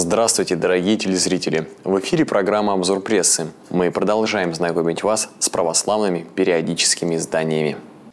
Здравствуйте, дорогие телезрители! В эфире программа «Обзор прессы». Мы продолжаем знакомить вас с православными периодическими изданиями.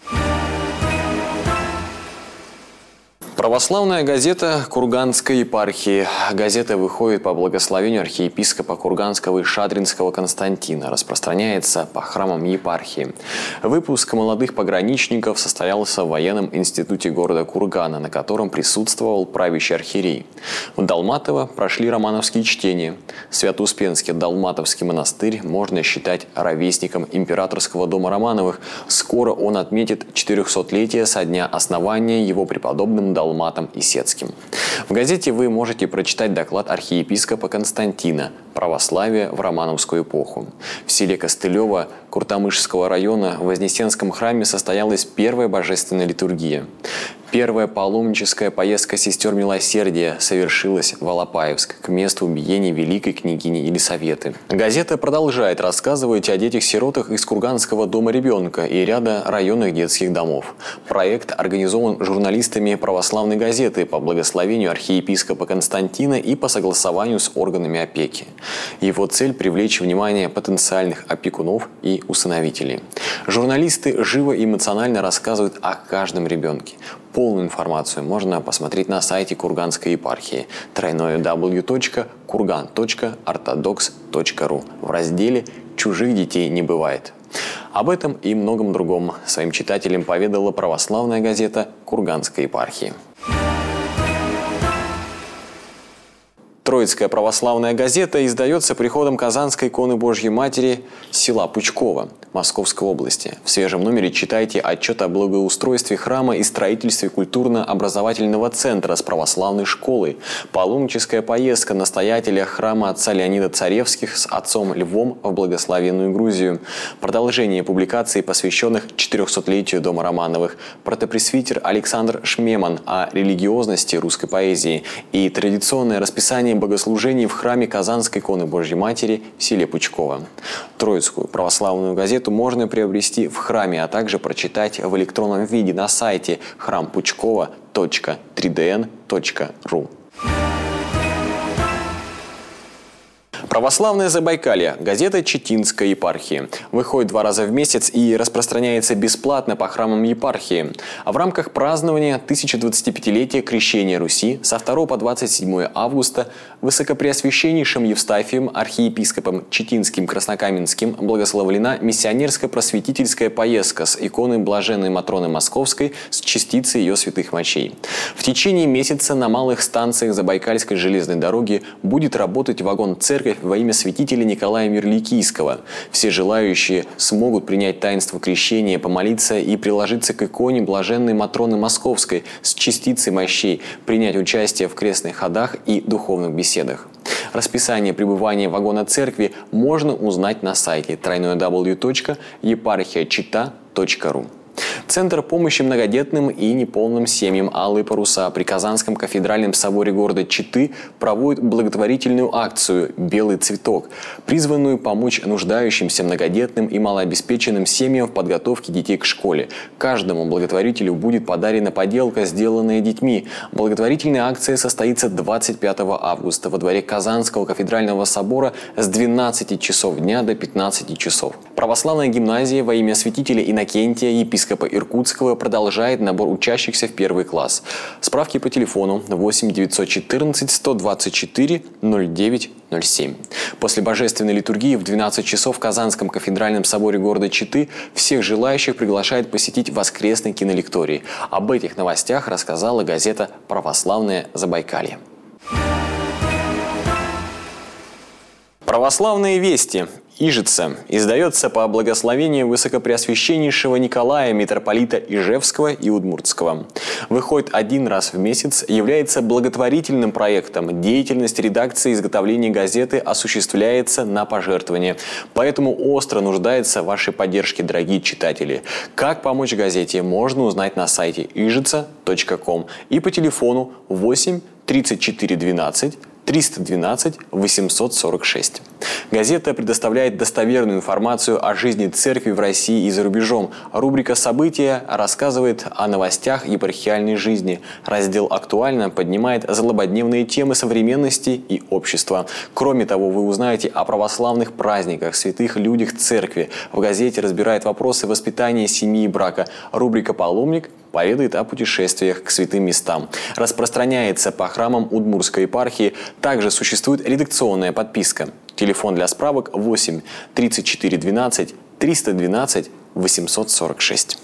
Православная газета Курганской епархии. Газета выходит по благословению архиепископа Курганского и Шадринского Константина, распространяется по храмам епархии. Выпуск молодых пограничников состоялся в военном институте города Кургана, на котором присутствовал правящий архиерей. В Далматово прошли романовские чтения. Свято-Успенский Далматовский монастырь можно считать ровесником императорского дома Романовых. Скоро он отметит 400-летие со дня основания его преподобным Далматом Исетским. В газете вы можете прочитать доклад архиепископа Константина «Православие в романовскую эпоху». В селе Костылево Куртамышского района в Вознесенском храме состоялась первая божественная литургия. Первая паломническая поездка сестер Милосердия совершилась в Алапаевск, к месту убиения великой княгини Елисаветы. Газета продолжает рассказывать о детях-сиротах из Курганского дома ребенка и ряда районных детских домов. Проект организован журналистами православной газеты по благословению архиепископа Константина и по согласованию с органами опеки. Его цель – привлечь внимание потенциальных опекунов и усыновителей. Журналисты живо и эмоционально рассказывают о каждом ребенке. Полную информацию можно посмотреть на сайте Курганской епархии www.kurgan.orthodox.ru в разделе «Чужих детей не бывает». Об этом и многом другом своим читателям поведала православная газета Курганской епархии. Троицкая православная газета издается приходом Казанской иконы Божьей Матери села Пучково Московской области. В свежем номере читайте отчет о благоустройстве храма и строительстве культурно-образовательного центра с православной школой, паломническая поездка настоятеля храма отца Леонида Царевских с отцом Львом в благословенную Грузию, продолжение публикаций, посвященных 400-летию дома Романовых, протопресвитер Александр Шмеман о религиозности русской поэзии и традиционное расписание богослужений в храме Казанской иконы Божьей Матери в селе Пучково. Троицкую православную газету можно приобрести в храме, а также прочитать в электронном виде на сайте хрампучкова.3dn.ru. Православное Забайкалье. Газета Читинской епархии. Выходит 2 раза в месяц и распространяется бесплатно по храмам епархии. А в рамках празднования 1025-летия крещения Руси со 2 по 27 августа высокопреосвященнейшим Евстафием, архиепископом Читинским Краснокаменским, благословлена миссионерско-просветительская поездка с иконой Блаженной Матроны Московской с частицей ее святых мощей. В течение месяца на малых станциях Забайкальской железной дороги будет работать вагон-церковь во имя святителя Николая Мирликийского. Все желающие смогут принять таинство крещения, помолиться и приложиться к иконе Блаженной Матроны Московской с частицей мощей, принять участие в крестных ходах и духовных беседах. Расписание пребывания вагона церкви можно узнать на сайте www.eparchiachita.ru. Центр помощи многодетным и неполным семьям «Алые паруса» при Казанском кафедральном соборе города Читы проводит благотворительную акцию «Белый цветок», призванную помочь нуждающимся многодетным и малообеспеченным семьям в подготовке детей к школе. Каждому благотворителю будет подарена поделка, сделанная детьми. Благотворительная акция состоится 25 августа во дворе Казанского кафедрального собора с 12 часов дня до 15 часов. Православная гимназия во имя святителя Иннокентия, епископа Иркутского, продолжает набор учащихся в 1 класс. Справки по телефону 8 914 124 09 07. После божественной литургии в 12 часов в Казанском кафедральном соборе города Читы всех желающих приглашают посетить воскресный кинолекторий. Об этих новостях рассказала газета «Православное Забайкалье». Православные вести. Ижица издается по благословению высокопреосвященнейшего Николая, митрополита Ижевского и Удмуртского. Выходит 1 раз в месяц, является благотворительным проектом. Деятельность редакции изготовления газеты осуществляется на пожертвования. Поэтому остро нуждается в вашей поддержке, дорогие читатели. Как помочь газете, можно узнать на сайте ижица.ком и по телефону 8 34 12 312 846. Газета предоставляет достоверную информацию о жизни церкви в России и за рубежом. Рубрика «События» рассказывает о новостях епархиальной жизни. Раздел «Актуально» поднимает злободневные темы современности и общества. Кроме того, вы узнаете о православных праздниках, святых людях церкви. В газете разбирает вопросы воспитания семьи и брака. Рубрика «Паломник» поведает о путешествиях к святым местам. Распространяется по храмам Удмуртской епархии. Также существует редакционная подписка. Телефон для справок 8 34 12 312 846.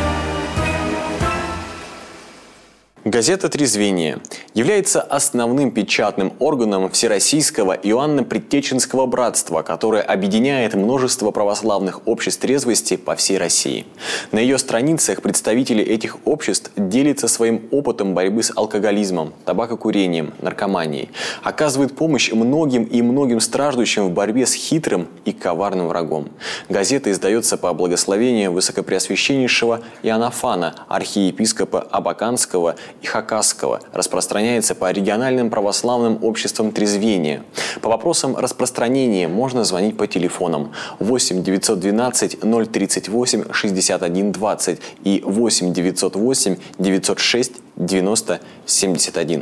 Газета «Трезвение» является основным печатным органом Всероссийского Иоанно-Предтеченского братства, которое объединяет множество православных обществ трезвости по всей России. На ее страницах представители этих обществ делятся своим опытом борьбы с алкоголизмом, табакокурением, наркоманией, оказывают помощь многим страждущим в борьбе с хитрым и коварным врагом. Газета издается по благословению Высокопреосвященнейшего Иоаннафана, архиепископа Абаканского и Хакасского, распространяется по региональным православным обществам трезвения. По вопросам распространения можно звонить по телефонам 8 912 038 61 20 и 8 908 906 90 71.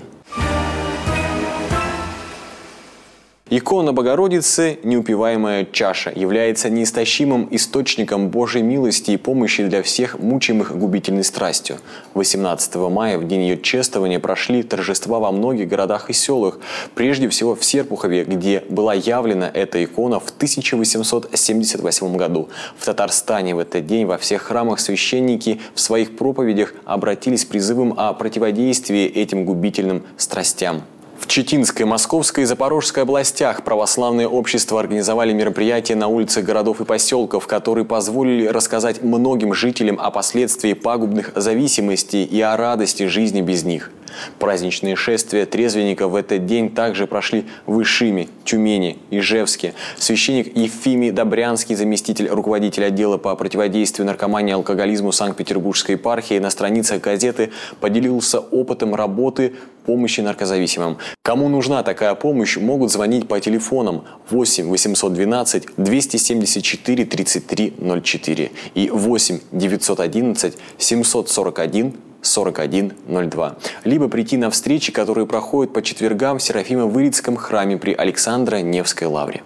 Икона Богородицы, неупиваемая чаша, является неистощимым источником Божьей милости и помощи для всех мучимых губительной страстью. 18 мая, в день ее чествования, прошли торжества во многих городах и селах. Прежде всего в Серпухове, где была явлена эта икона в 1878 году. В Татарстане в этот день во всех храмах священники в своих проповедях обратились с призывом о противодействии этим губительным страстям. В Читинской, Московской и Запорожской областях православные общества организовали мероприятия на улицах городов и поселков, которые позволили рассказать многим жителям о последствиях пагубных зависимостей и о радости жизни без них. Праздничные шествия трезвенников в этот день также прошли в Ишиме, Тюмени, Ижевске. Священник Ефимий Добрянский, заместитель руководителя отдела по противодействию наркомании и алкоголизму Санкт-Петербургской епархии, на страницах газеты поделился опытом работы помощи наркозависимым. Кому нужна такая помощь, могут звонить по телефонам 8 812 274 33 04 и 8 911 741 4102, либо прийти на встречи, которые проходят по четвергам в Серафимо-Вырицком храме при Александро-Невской лавре.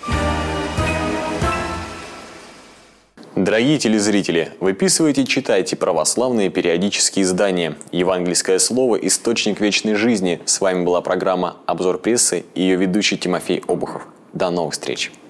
Дорогие телезрители, выписывайте и читайте православные периодические издания. Евангельское слово – источник вечной жизни. С вами была программа «Обзор прессы» и ее ведущий Тимофей Обухов. До новых встреч!